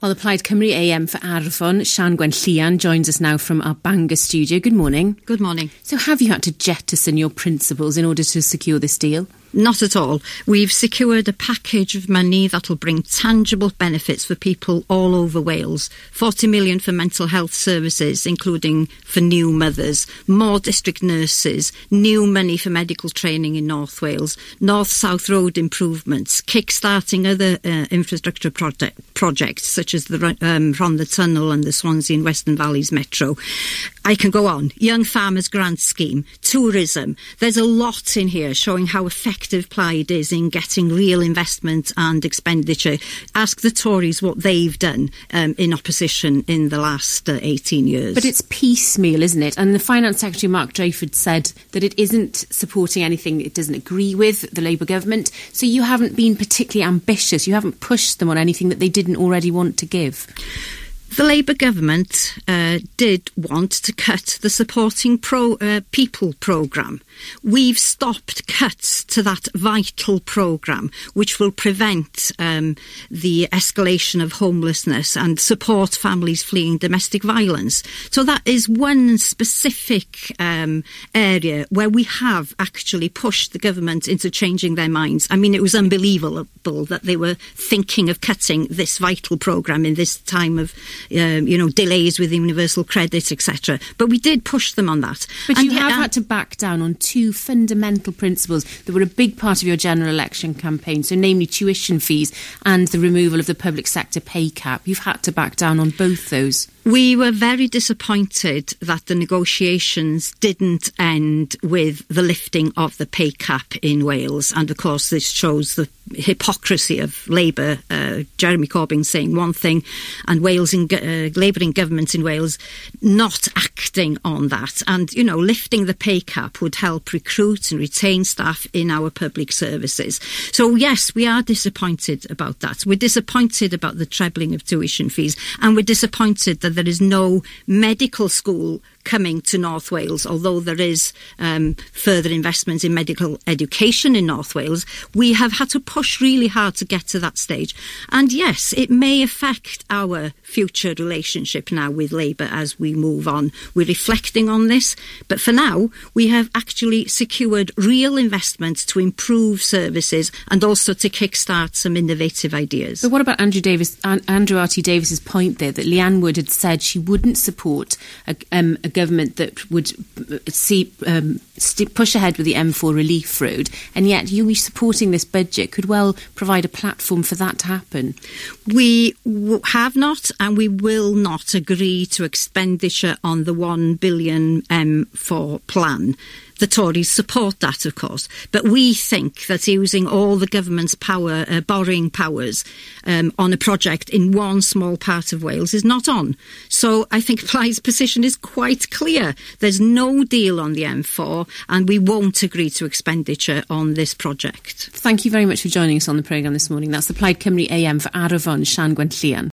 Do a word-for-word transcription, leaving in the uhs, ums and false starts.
Well, the Plaid Cymru A M for Arfon, Sian Gwen Llian, joins us now from our Bangor studio. Good morning. Good morning. So have you had to jettison your principles in order to secure this deal? Not at all. We've secured a package of money that will bring tangible benefits for people all over Wales. forty million for mental health services, including for new mothers, more district nurses, new money for medical training in North Wales, north-south road improvements, kick-starting other uh, infrastructure project, projects such as the um, Rhondda Tunnel and the Swansea and Western Valleys Metro. I can go on. Young Farmers Grant Scheme, tourism. There's a lot in here showing how effective Plaid is in getting real investment and expenditure. Ask the Tories what they've done um, in opposition in the last uh, eighteen years. But it's piecemeal, isn't it? And the Finance Secretary, Mark Drayford, said that it isn't supporting anything it doesn't agree with, the Labour government. So you haven't been particularly ambitious. You haven't pushed them on anything that they didn't already want to give. The Labour government uh, did want to cut the Supporting Pro, uh, People programme. We've stopped cuts to that vital programme, which will prevent um, the escalation of homelessness and support families fleeing domestic violence. So that is one specific um, area where we have actually pushed the government into changing their minds. I mean, it was unbelievable that they were thinking of cutting this vital programme in this time of Um, you know, delays with universal credit, et cetera. But we did push them on that. But and you yet, have uh, had to back down on two fundamental principles that were a big part of your general election campaign, so namely tuition fees and the removal of the public sector pay cap. You've had to back down on both those. We were very disappointed that the negotiations didn't end with the lifting of the pay cap in Wales. And of course, this shows the hypocrisy of Labour. Uh, Jeremy Corbyn saying one thing and Wales in, uh, Labour in government in Wales not acting on that. And, you know, lifting the pay cap would help recruit and retain staff in our public services. So, yes, we are disappointed about that. We're disappointed about the trebling of tuition fees, and we're disappointed that there is no medical school coming to North Wales, although there is um, further investment in medical education in North Wales. We have had to push really hard to get to that stage. And yes, it may affect our future relationship now with Labour as we move on. We're reflecting on this, but for now, we have actually secured real investment to improve services and also to kickstart some innovative ideas. But what about Andrew Davis, Andrew R T Davis's point there that Leanne Wood had said she wouldn't support a, um, a government that would see um, st- push ahead with the M four relief road, and yet you supporting this budget could well provide a platform for that to happen. We w- have not and we will not agree to expenditure on the one billion M four plan. The Tories support that, of course, but we think that using all the government's power, uh, borrowing powers um, on a project in one small part of Wales is not on. So I think Plaid's position is quite clear. There's no deal on the M four and we won't agree to expenditure on this project. Thank you very much for joining us on the programme this morning. That's the Plaid Cymru A M for Arfon, Sian Gwen Llian.